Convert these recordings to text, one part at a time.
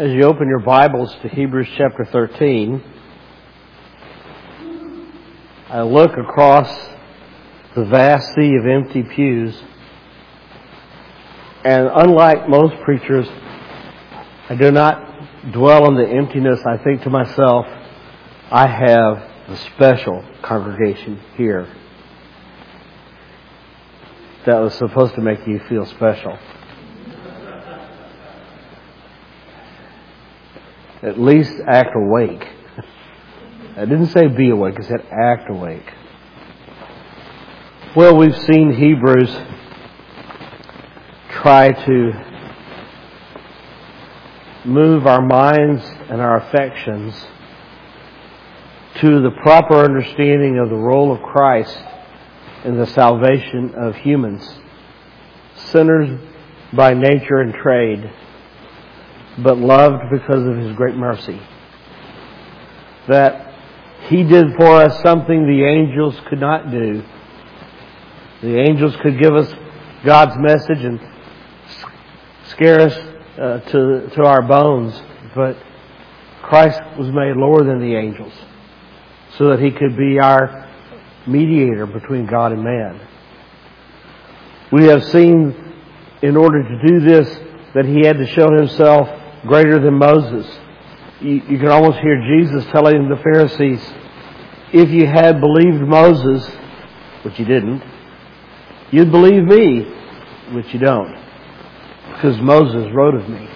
As you open your Bibles to Hebrews chapter 13, I look across the vast sea of empty pews, and unlike most preachers, I do not dwell on the emptiness. I think to myself, I have a special congregation here that was supposed to make you feel special. At least act awake. I didn't say be awake, I said act awake. Well, we've seen Hebrews try to move our minds and our affections to the proper understanding of the role of Christ in the salvation of humans, sinners by nature and trade, but loved because of His great mercy. That He did for us something the angels could not do. The angels could give us God's message and scare us to our bones, but Christ was made lower than the angels so that He could be our mediator between God and man. We have seen, in order to do this, that He had to show Himself greater than Moses. You can almost hear Jesus telling the Pharisees, if you had believed Moses, which you didn't, you'd believe me, which you don't, because Moses wrote of me.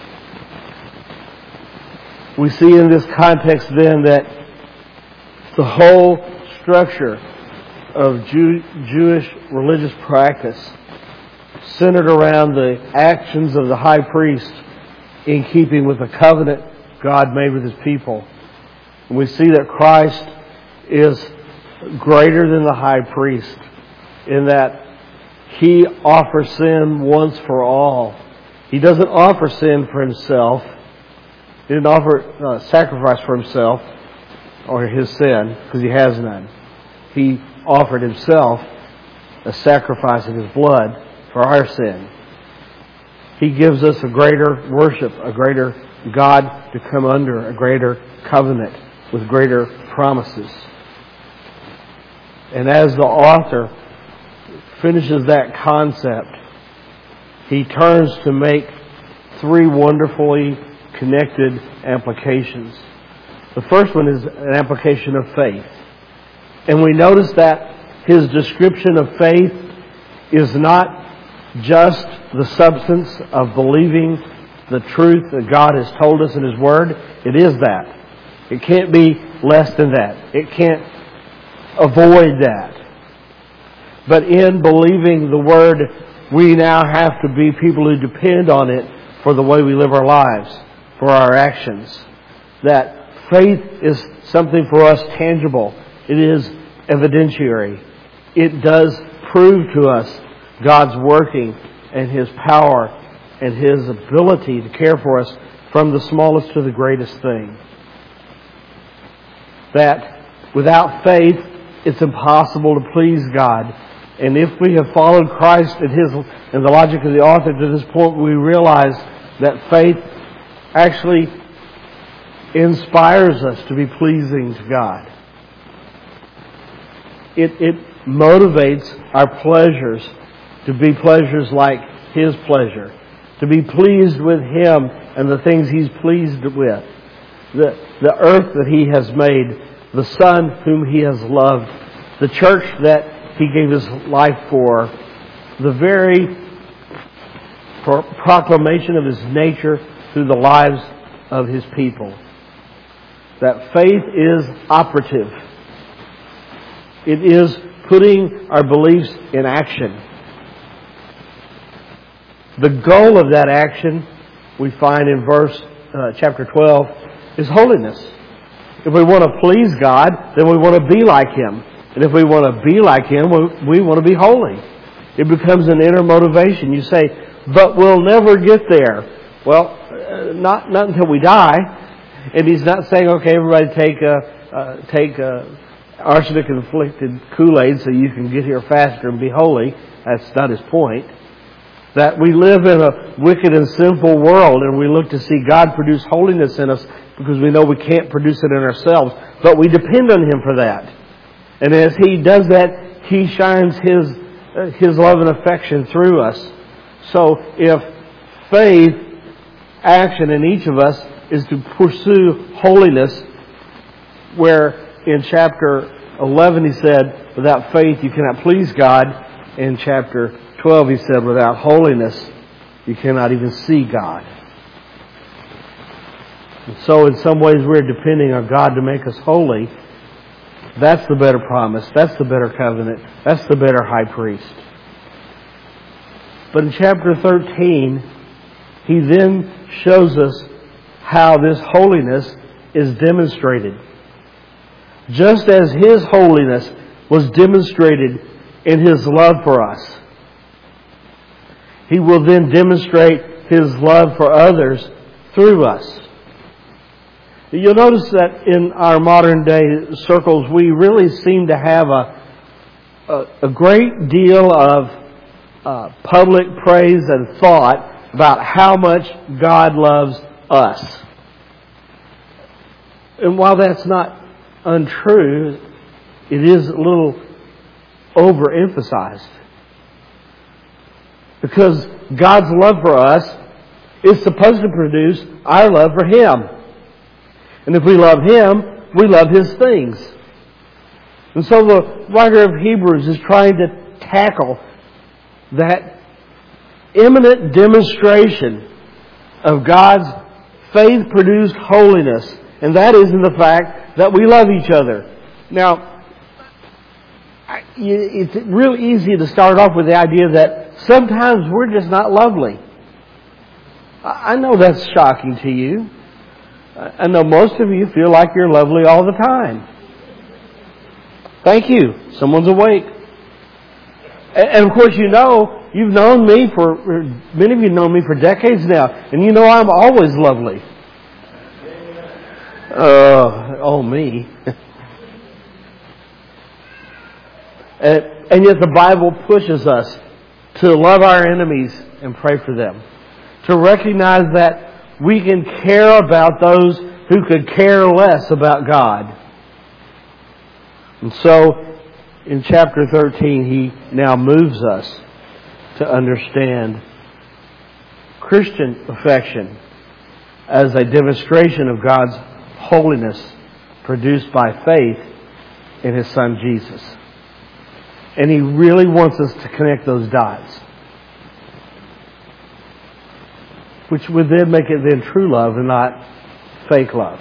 We see in this context then that the whole structure of Jewish religious practice centered around the actions of the high priest in keeping with the covenant God made with His people. And we see that Christ is greater than the high priest in that He offers sin once for all. He doesn't offer sin for Himself. He didn't offer sacrifice for Himself or His sin, because He has none. He offered Himself a sacrifice of His blood for our sin. He gives us a greater worship, a greater God to come under, a greater covenant with greater promises. And as the author finishes that concept, he turns to make three wonderfully connected applications. The first one is an application of faith. And we notice that his description of faith is not just the substance of believing the truth that God has told us in His Word. It is that. It can't be less than that. It can't avoid that. But in believing the Word, we now have to be people who depend on it for the way we live our lives, for our actions. That faith is something for us tangible. It is evidentiary. It does prove to us God's working and His power and His ability to care for us from the smallest to the greatest thing. That without faith, it's impossible to please God. And if we have followed Christ and the logic of the author to this point, we realize that faith actually inspires us to be pleasing to God. It motivates our pleasures to be pleasures like His pleasure, to be pleased with Him and the things He's pleased with, the earth that He has made, the Son whom He has loved, the church that He gave His life for, the very proclamation of His nature through the lives of His people. That faith is operative. It is putting our beliefs in action. The goal of that action, we find in chapter 12, is holiness. If we want to please God, then we want to be like Him. And if we want to be like Him, we want to be holy. It becomes an inner motivation. You say, but we'll never get there. Well, not until we die. And He's not saying, okay, everybody take arsenic-inflicted Kool-Aid so you can get here faster and be holy. That's not His point. That we live in a wicked and sinful world, and we look to see God produce holiness in us because we know we can't produce it in ourselves, but we depend on Him for that. And as He does that, He shines His love and affection through us. So if faith action in each of us is to pursue holiness, where in chapter 11 he said, without faith you cannot please God. In chapter 12 he said, without holiness you cannot even see God. And so in some ways we're depending on God to make us holy. That's the better promise. That's the better covenant. That's the better high priest. But in chapter 13, he then shows us how this holiness is demonstrated. Just as His holiness was demonstrated in His love for us, He will then demonstrate His love for others through us. You'll notice that in our modern day circles, we really seem to have a great deal of public praise and thought about how much God loves us. And while that's not untrue, it is a little overemphasized. Because God's love for us is supposed to produce our love for Him. And if we love Him, we love His things. And so the writer of Hebrews is trying to tackle that imminent demonstration of God's faith-produced holiness. And that is in the fact that we love each other. Now, it's real easy to start off with the idea that sometimes we're just not lovely. I know that's shocking to you. I know most of you feel like you're lovely all the time. Thank you. Someone's awake. And of course, you've known me many of you know me for decades now, and you know I'm always lovely. Oh me. And yet the Bible pushes us to love our enemies and pray for them. To recognize that we can care about those who could care less about God. And so, in chapter 13, he now moves us to understand Christian affection as a demonstration of God's holiness produced by faith in His Son Jesus. And he really wants us to connect those dots, which would then make it then true love and not fake love.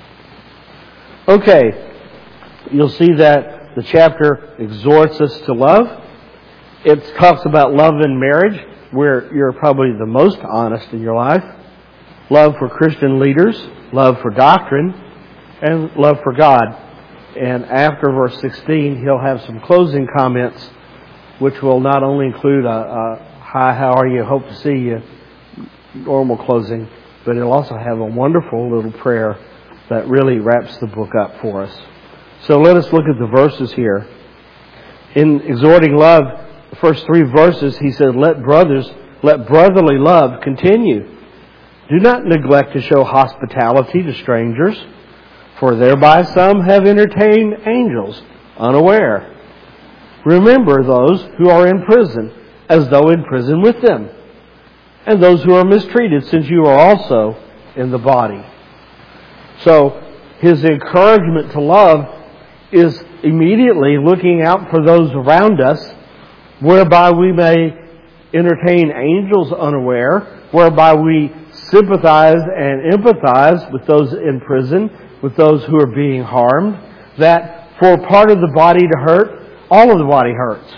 Okay, you'll see that the chapter exhorts us to love. It talks about love in marriage, where you're probably the most honest in your life. Love for Christian leaders, love for doctrine, and love for God. And after verse 16, he'll have some closing comments, which will not only include a hi, how are you, hope to see you, normal closing, but it'll also have a wonderful little prayer that really wraps the book up for us. So let us look at the verses here. In exhorting love, the first 3 verses, he said, let brotherly love continue. Do not neglect to show hospitality to strangers, for thereby some have entertained angels unaware. Remember those who are in prison, as though in prison with them, and those who are mistreated, since you are also in the body. So, his encouragement to love is immediately looking out for those around us, whereby we may entertain angels unaware, whereby we sympathize and empathize with those in prison, with those who are being harmed, that for part of the body to hurt, all of the body hurts.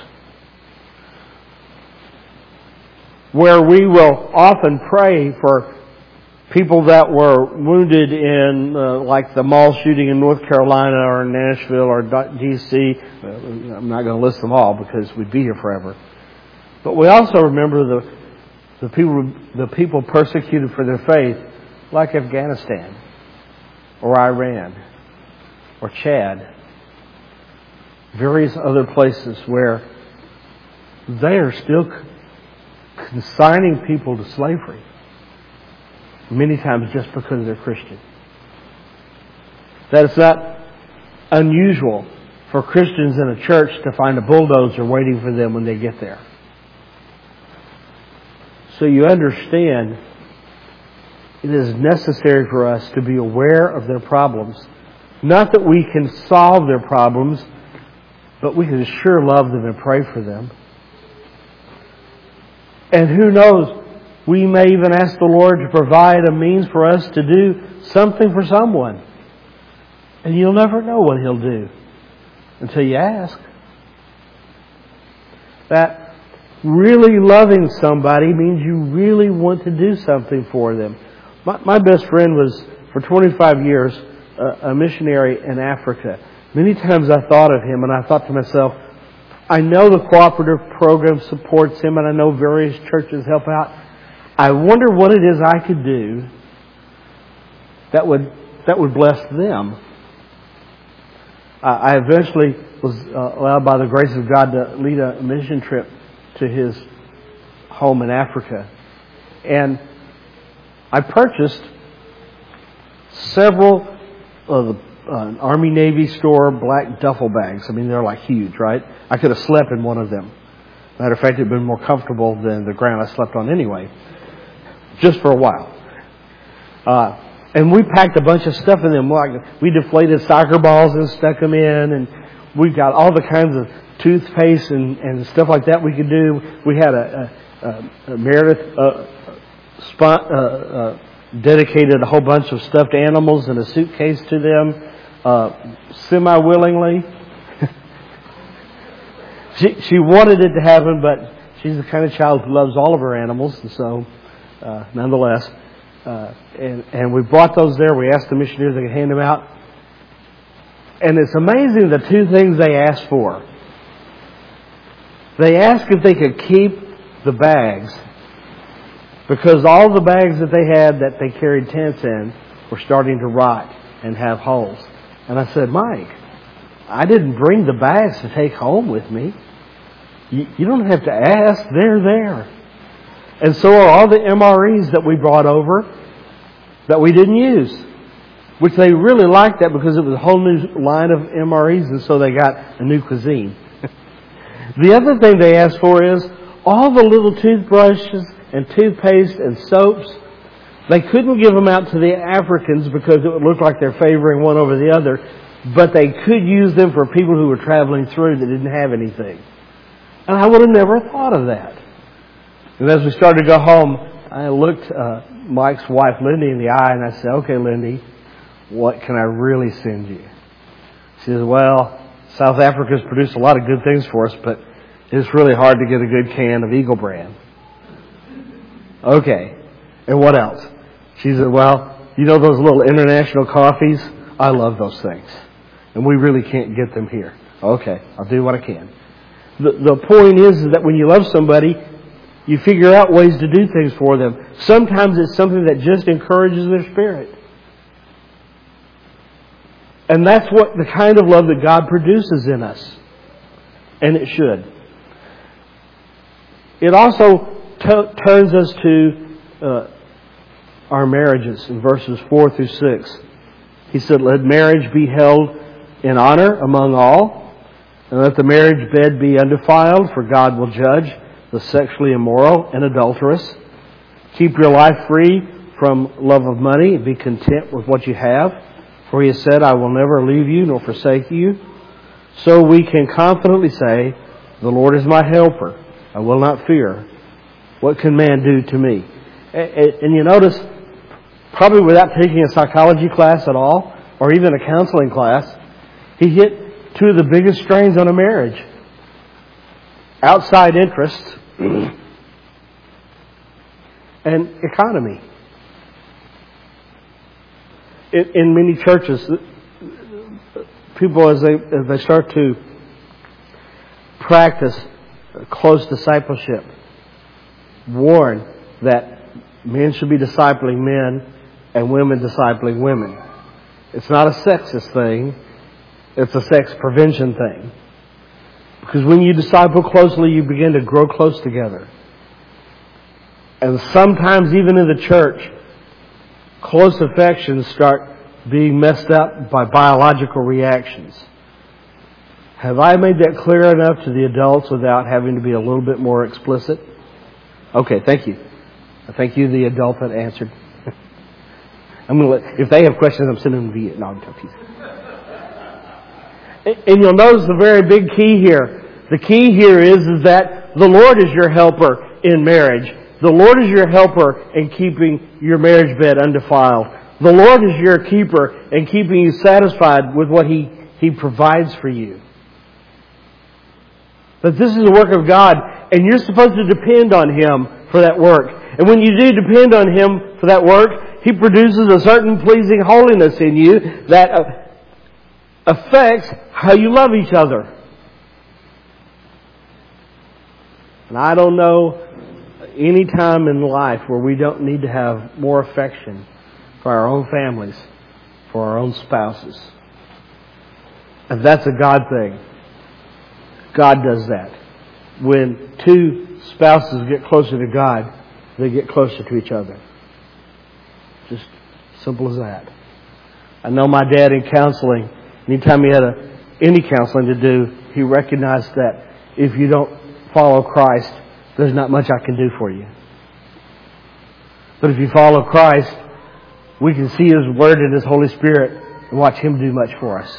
Where we will often pray for people that were wounded in, like the mall shooting in North Carolina or Nashville or D.C. I'm not going to list them all because we'd be here forever. But we also remember the people persecuted for their faith, like Afghanistan or Iran or Chad, various other places where they are still consigning people to slavery, many times just because they're Christian. That it's not unusual for Christians in a church to find a bulldozer waiting for them when they get there. So you understand it is necessary for us to be aware of their problems. Not that we can solve their problems, but we can sure love them and pray for them. And who knows, we may even ask the Lord to provide a means for us to do something for someone. And you'll never know what He'll do until you ask. That really loving somebody means you really want to do something for them. My best friend was, for 25 years, a missionary in Africa. Many times I thought of him and I thought to myself, I know the cooperative program supports him and I know various churches help out. I wonder what it is I could do that would bless them. I eventually was allowed by the grace of God to lead a mission trip to his home in Africa. And I purchased several of the Army Navy store black duffel bags. I mean, they're like huge, right? I could have slept in one of them. Matter of fact, it would have been more comfortable than the ground I slept on anyway. Just for a while. And we packed a bunch of stuff in them. We deflated soccer balls and stuck them in. And we got all the kinds of toothpaste and stuff like that we could do. We had a Meredith dedicated a whole bunch of stuffed animals in a suitcase to them, semi-willingly. She wanted it to happen, but she's the kind of child who loves all of her animals, and so nonetheless. And we brought those there. We asked the missionaries if they could hand them out. And it's amazing the two things they asked for. They asked if they could keep the bags, because all the bags that they had that they carried tents in were starting to rot and have holes. And I said, Mike, I didn't bring the bags to take home with me. You don't have to ask. They're there. And so are all the MREs that we brought over that we didn't use, which they really liked that because it was a whole new line of MREs, and so they got a new cuisine. The other thing they asked for is all the little toothbrushes and toothpaste and soaps. They couldn't give them out to the Africans because it would look like they're favoring one over the other, but they could use them for people who were traveling through that didn't have anything. And I would have never thought of that. And as we started to go home, I looked Mike's wife, Lindy, in the eye, and I said, okay, Lindy, what can I really send you? She says, well, South Africa's produced a lot of good things for us, but it's really hard to get a good can of Eagle brand. Okay. And what else? She said, well, you know those little international coffees? I love those things. And we really can't get them here. Okay, I'll do what I can. The point is that when you love somebody, you figure out ways to do things for them. Sometimes it's something that just encourages their spirit. And that's what the kind of love that God produces in us. And it should. It also turns us to our marriages in verses 4 through 6. He said, let marriage be held in honor among all, and let the marriage bed be undefiled, for God will judge the sexually immoral and adulterous. Keep your life free from love of money, and be content with what you have. For He has said, I will never leave you nor forsake you. So we can confidently say, the Lord is my helper. I will not fear. What can man do to me? And you notice, probably without taking a psychology class at all, or even a counseling class, he hit two of the biggest strains on a marriage. Outside interest and economy. In many churches, people, as they start to practice close discipleship, warn that men should be discipling men and women discipling women. It's not a sexist thing. It's a sex prevention thing. Because when you disciple closely, you begin to grow close together. And sometimes even in the church, close affections start being messed up by biological reactions. Have I made that clear enough to the adults without having to be a little bit more explicit? Okay, thank you. Thank you, the adult that answered. If they have questions, I'm sending them via. No, I'm talking to you. And you'll notice the very big key here. The key here is that the Lord is your helper in marriage. The Lord is your helper in keeping your marriage bed undefiled. The Lord is your keeper in keeping you satisfied with what He provides for you. That this is the work of God, and you're supposed to depend on Him for that work. And when you do depend on Him for that work, He produces a certain pleasing holiness in you that affects how you love each other. And I don't know any time in life where we don't need to have more affection for our own families, for our own spouses. And that's a God thing. God does that. When two spouses get closer to God, they get closer to each other. Just simple as that. I know my dad in counseling, anytime he had any counseling to do, he recognized that if you don't follow Christ, there's not much I can do for you. But if you follow Christ, we can see His Word and His Holy Spirit and watch Him do much for us.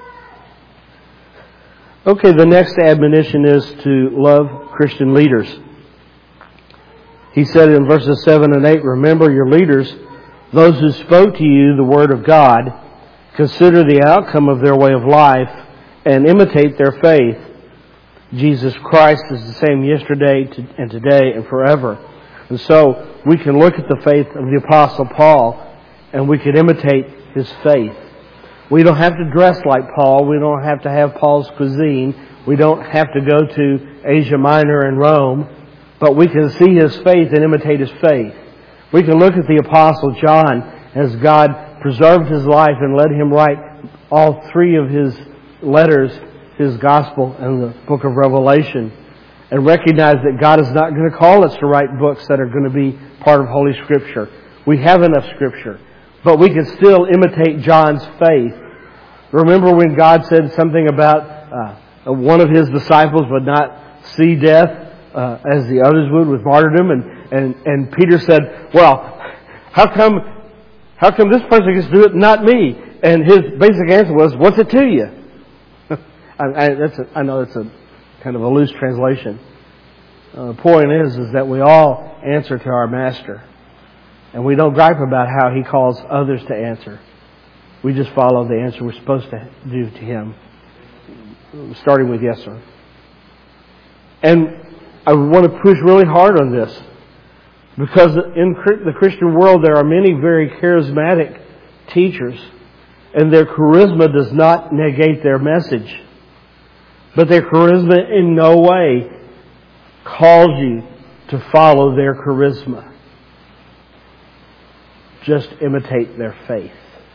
Okay, the next admonition is to love Christian leaders. He said in verses 7 and 8, remember your leaders, those who spoke to you the Word of God, consider the outcome of their way of life, and imitate their faith. Jesus Christ is the same yesterday and today and forever. And so we can look at the faith of the Apostle Paul and we can imitate his faith. We don't have to dress like Paul. We don't have to have Paul's cuisine. We don't have to go to Asia Minor and Rome. But we can see his faith and imitate his faith. We can look at the Apostle John as God preserved his life and let him write all three of his letters, his Gospel and the book of Revelation, and recognize that God is not going to call us to write books that are going to be part of Holy Scripture. We have enough Scripture. But we can still imitate John's faith. Remember when God said something about one of his disciples would not see death as the others would with martyrdom? And Peter said, well, how come this person gets to do it, not me? And his basic answer was, what's it to you? I know it's a kind of a loose translation. The point is that we all answer to our Master. And we don't gripe about how He calls others to answer. We just follow the answer we're supposed to do to Him. Starting with yes, sir. And I want to push really hard on this. Because in the Christian world there are many very charismatic teachers. And their charisma does not negate their message. But their charisma in no way calls you to follow their charisma. Just imitate their faith.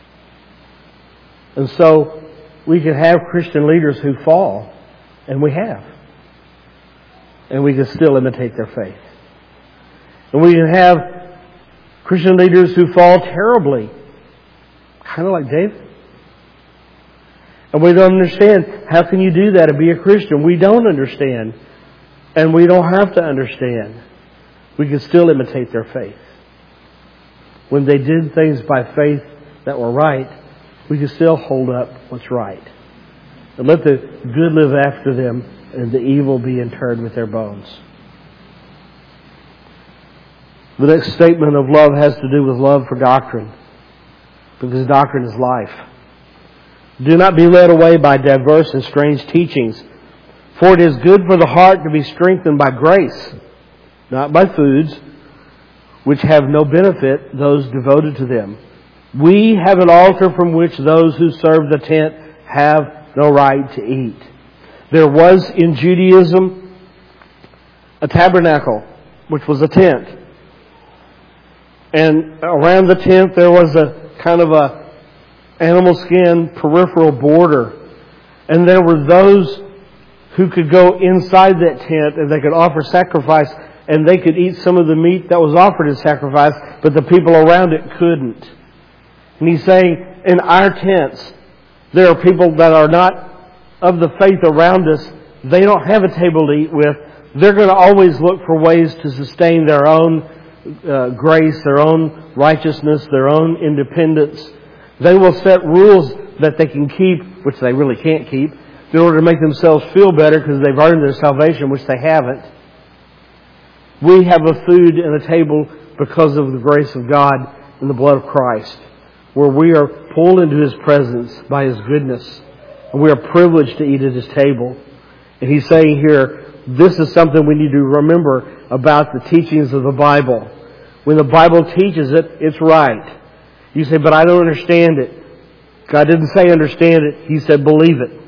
And so we can have Christian leaders who fall, and we have. And we can still imitate their faith. And we can have Christian leaders who fall terribly, kind of like David. And we don't understand, how can you do that and be a Christian? We don't understand. And we don't have to understand. We can still imitate their faith. When they did things by faith that were right, we can still hold up what's right. And let the good live after them and the evil be interred with their bones. The next statement of love has to do with love for doctrine. Because doctrine is life. Do not be led away by diverse and strange teachings. For it is good for the heart to be strengthened by grace, not by foods, which have no benefit those devoted to them. We have an altar from which those who serve the tent have no right to eat. There was in Judaism a tabernacle, which was a tent. And around the tent there was a kind of a animal skin peripheral border. And there were those who could go inside that tent and they could offer sacrifice and they could eat some of the meat that was offered as sacrifice, but the people around it couldn't. And He's saying, in our tents, there are people that are not of the faith around us. They don't have a table to eat with. They're going to always look for ways to sustain their own grace, their own righteousness, their own independence. They will set rules that they can keep, which they really can't keep, in order to make themselves feel better because they've earned their salvation, which they haven't. We have a food and a table because of the grace of God and the blood of Christ, where we are pulled into His presence by His goodness, and we are privileged to eat at His table. And He's saying here, this is something we need to remember about the teachings of the Bible. When the Bible teaches it, it's right. You say, but I don't understand it. God didn't say understand it. He said believe it.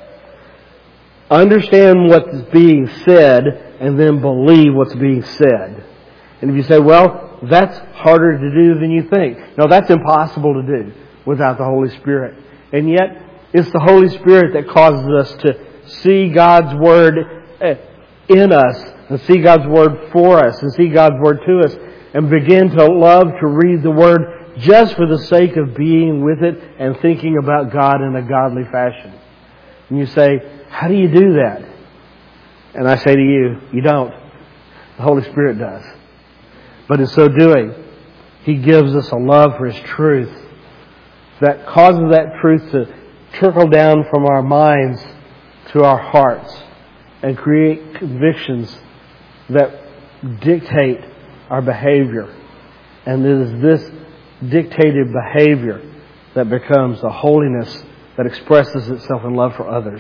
Understand what's being said and then believe what's being said. And if you say, well, that's harder to do than you think. No, that's impossible to do without the Holy Spirit. And yet, it's the Holy Spirit that causes us to see God's Word in us and see God's Word for us and see God's Word to us and begin to love to read the Word just for the sake of being with it and thinking about God in a godly fashion. And you say, how do you do that? And I say to you, you don't. The Holy Spirit does. But in so doing, He gives us a love for His truth that causes that truth to trickle down from our minds to our hearts and create convictions that dictate our behavior. And it is this dictated behavior that becomes the holiness that expresses itself in love for others.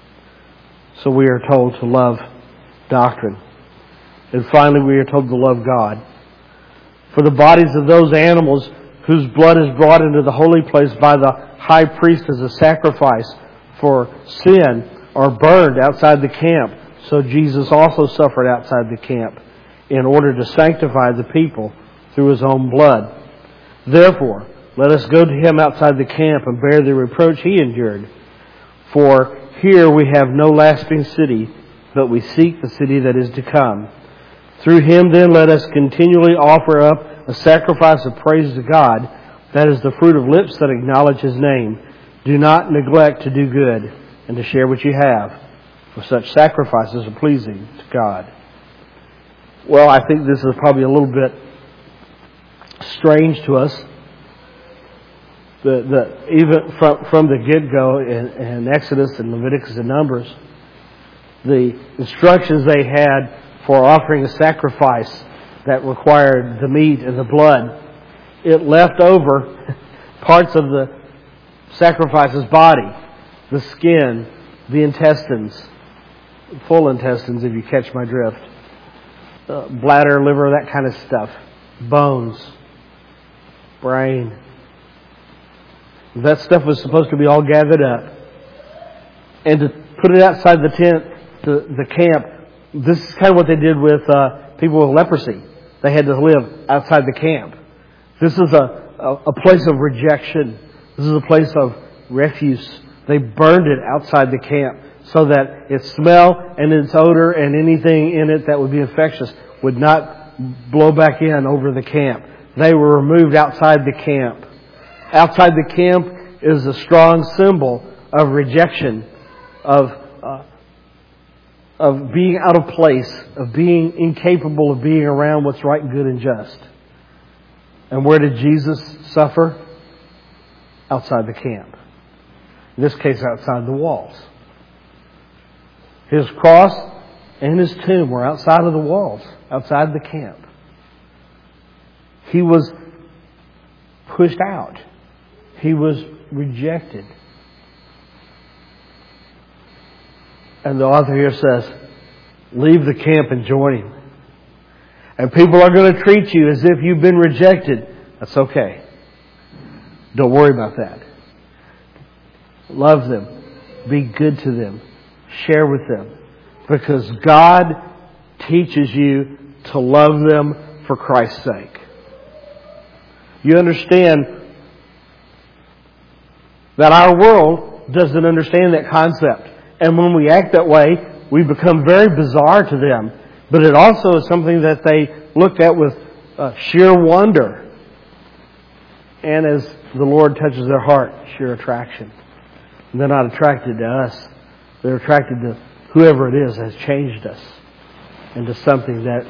So we are told to love doctrine. And finally, we are told to love God. For the bodies of those animals whose blood is brought into the holy place by the high priest as a sacrifice for sin are burned outside the camp. So Jesus also suffered outside the camp in order to sanctify the people through His own blood. Therefore, let us go to Him outside the camp and bear the reproach He endured. For here we have no lasting city, but we seek the city that is to come. Through Him then let us continually offer up a sacrifice of praise to God, that is the fruit of lips that acknowledge His name. Do not neglect to do good and to share what you have, for such sacrifices are pleasing to God. Well, I think this is probably a little bit strange to us. Even from the get-go in Exodus and Leviticus and Numbers, the instructions they had for offering a sacrifice that required the meat and the blood, it left over parts of the sacrifice's body, the skin, the intestines, full intestines if you catch my drift, bladder, liver, that kind of stuff, bones, brain. That stuff was supposed to be all gathered up. And to put it outside the tent, the camp, this is kind of what they did with people with leprosy. They had to live outside the camp. This is a place of rejection. This is a place of refuse. They burned it outside the camp so that its smell and its odor and anything in it that would be infectious would not blow back in over the camp. They were removed outside the camp. Outside the camp is a strong symbol of rejection, of being out of place, of being incapable of being around what's right, good, and just. And where did Jesus suffer? Outside the camp. In this case, outside the walls. His cross and His tomb were outside of the walls, outside the camp. He was pushed out. He was rejected. And the author here says, leave the camp and join Him. And people are going to treat you as if you've been rejected. That's okay. Don't worry about that. Love them. Be good to them. Share with them. Because God teaches you to love them for Christ's sake. You understand that our world doesn't understand that concept. And when we act that way, we become very bizarre to them. But it also is something that they looked at with sheer wonder. And as the Lord touches their heart, sheer attraction. And they're not attracted to us. They're attracted to whoever it is has changed us into something that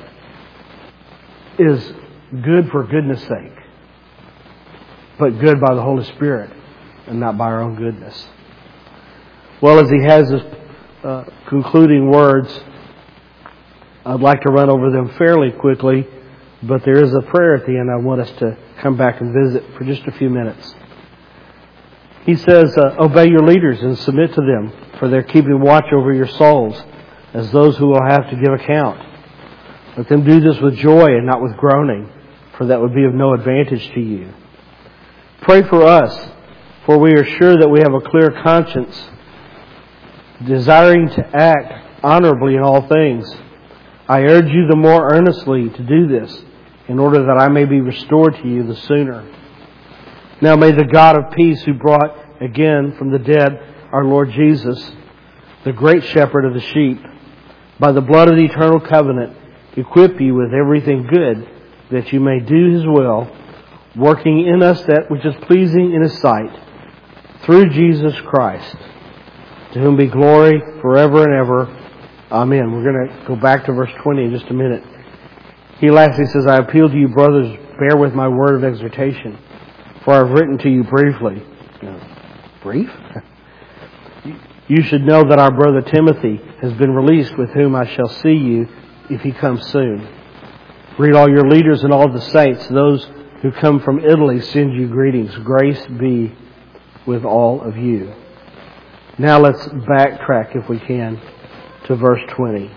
is good for goodness sake, but good by the Holy Spirit and not by our own goodness. Well, as he has his concluding words, I'd like to run over them fairly quickly, but there is a prayer at the end I want us to come back and visit for just a few minutes. He says, obey your leaders and submit to them, for they're keeping watch over your souls as those who will have to give account. Let them do this with joy and not with groaning, for that would be of no advantage to you. Pray for us, for we are sure that we have a clear conscience, desiring to act honorably in all things. I urge you the more earnestly to do this, in order that I may be restored to you the sooner. Now may the God of peace, who brought again from the dead our Lord Jesus, the great shepherd of the sheep, by the blood of the eternal covenant, equip you with everything good, that you may do His will, working in us that which is pleasing in His sight, through Jesus Christ, to whom be glory forever and ever. Amen. We're going to go back to verse 20 in just a minute. He lastly says, I appeal to you, brothers, bear with my word of exhortation, for I have written to you briefly. Brief? You should know that our brother Timothy has been released, with whom I shall see you if he comes soon. Greet all your leaders and all the saints. Those who come from Italy send you greetings. Grace be with all of you. Now let's backtrack, if we can, to verse 20.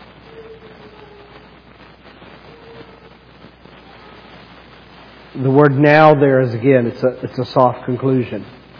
The word now there is, again, it's a soft conclusion.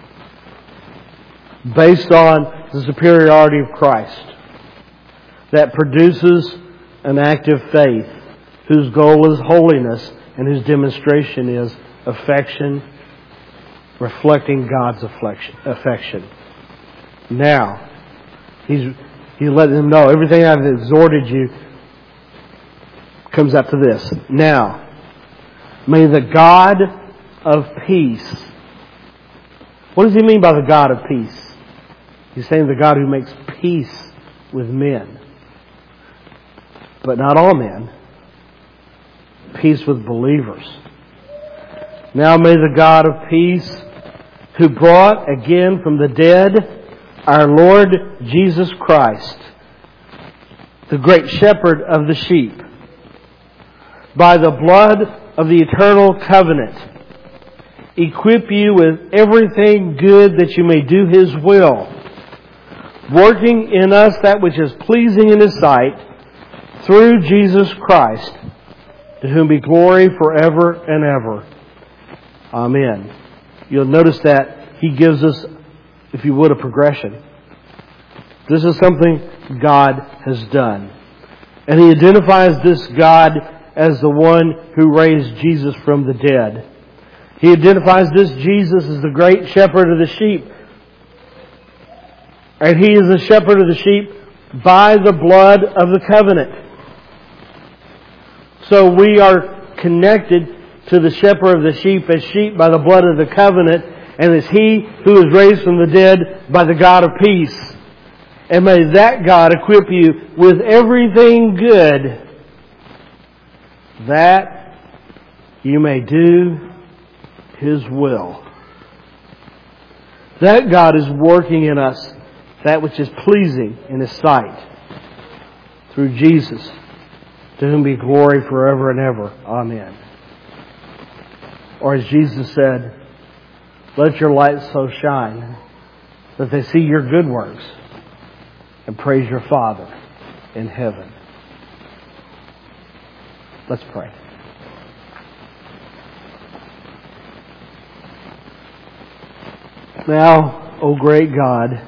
Based on the superiority of Christ, that produces an active faith whose goal is holiness and whose demonstration is affection, reflecting God's affection. Now, he's letting them know everything I've exhorted you comes up to this. Now, may the God of peace. What does he mean by the God of peace? He's saying the God who makes peace with men. But not all men. Peace with believers. Now may the God of peace, who brought again from the dead our Lord Jesus Christ, the great shepherd of the sheep, by the blood of the eternal covenant, equip you with everything good that you may do His will, working in us that which is pleasing in His sight, through Jesus Christ, to whom be glory forever and ever. Amen. You'll notice that he gives us, if you would, a progression. This is something God has done. And he identifies this God as the one who raised Jesus from the dead. He identifies this Jesus as the great shepherd of the sheep. And he is the shepherd of the sheep by the blood of the covenant. So we are connected to the shepherd of the sheep as sheep by the blood of the covenant, and as he who is raised from the dead by the God of peace. And may that God equip you with everything good that you may do His will. That God is working in us that which is pleasing in His sight through Jesus, to whom be glory forever and ever. Amen. Or as Jesus said, let your light so shine that they see your good works and praise your Father in heaven. Let's pray. Now, O great God,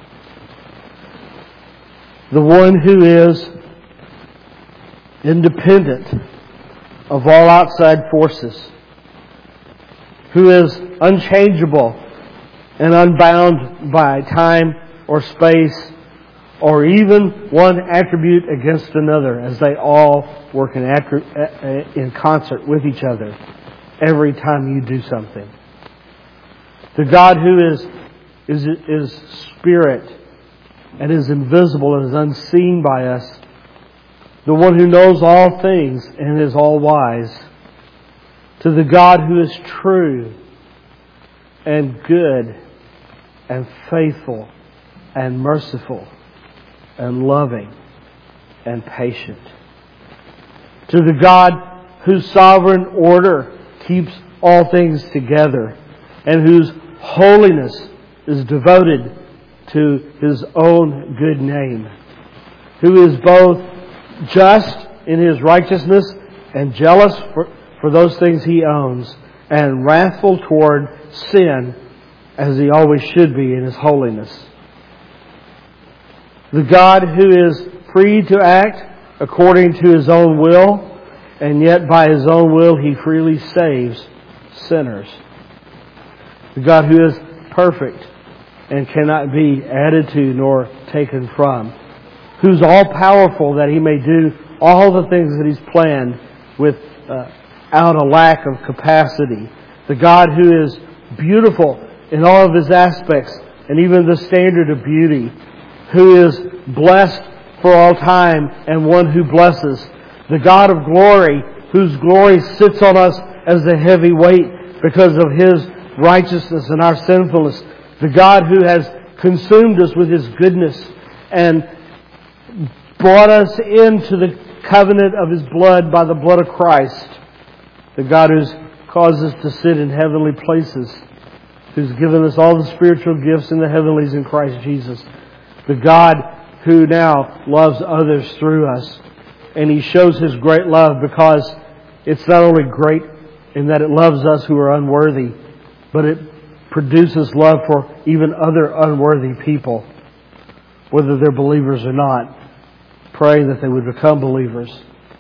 the one who is independent of all outside forces, who is unchangeable and unbound by time or space or even one attribute against another, as they all work in concert with each other every time you do something. The God who is Spirit and is invisible and is unseen by us, the one who knows all things and is all wise, to the God who is true and good and faithful and merciful and loving and patient, to the God whose sovereign order keeps all things together and whose holiness is devoted to His own good name, who is both just in His righteousness and jealous for those things He owns, and wrathful toward sin as He always should be in His holiness. The God who is free to act according to His own will, and yet by His own will He freely saves sinners. The God who is perfect and cannot be added to nor taken from, who's all powerful that He may do all the things that He's planned without a lack of capacity. The God who is beautiful in all of His aspects and even the standard of beauty, who is blessed for all time and one who blesses. The God of glory, whose glory sits on us as a heavy weight because of His righteousness and our sinfulness. The God who has consumed us with His goodness and brought us into the covenant of His blood by the blood of Christ. The God who's caused us to sit in heavenly places, who's given us all the spiritual gifts in the heavenlies in Christ Jesus. The God who now loves others through us. And He shows His great love because it's not only great in that it loves us who are unworthy, but it produces love for even other unworthy people, whether they're believers or not, praying that they would become believers.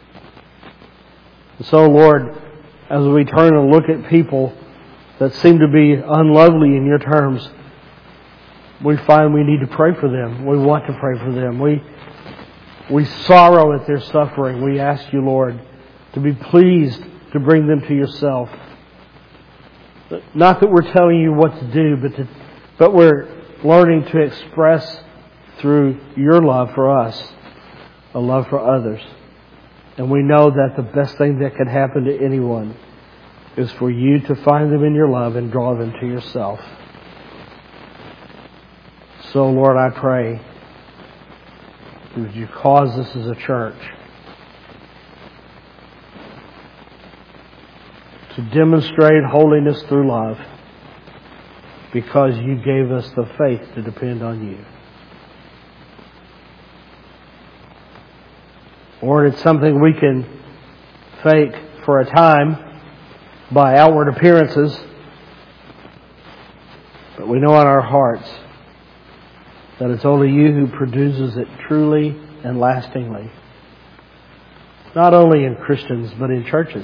And so, Lord, as we turn and look at people that seem to be unlovely in Your terms, we find we need to pray for them. We want to pray for them. We sorrow at their suffering. We ask You, Lord, to be pleased to bring them to Yourself. Not that we're telling You what to do, but we're learning to express through Your love for us a love for others. And we know that the best thing that can happen to anyone is for You to find them in Your love and draw them to Yourself. So, Lord, I pray, would You cause us as a church to demonstrate holiness through love, because You gave us the faith to depend on You. Lord, it's something we can fake for a time by outward appearances, but we know in our hearts that it's only You who produces it truly and lastingly. Not only in Christians, but in churches.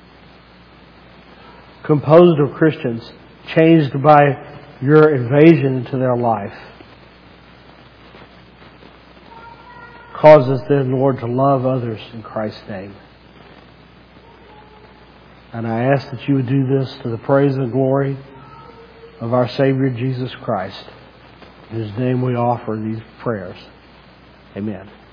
Composed of Christians, changed by Your invasion into their life. Cause us then, Lord, to love others in Christ's name. And I ask that You would do this to the praise and glory of our Savior Jesus Christ, in His name we offer these prayers. Amen.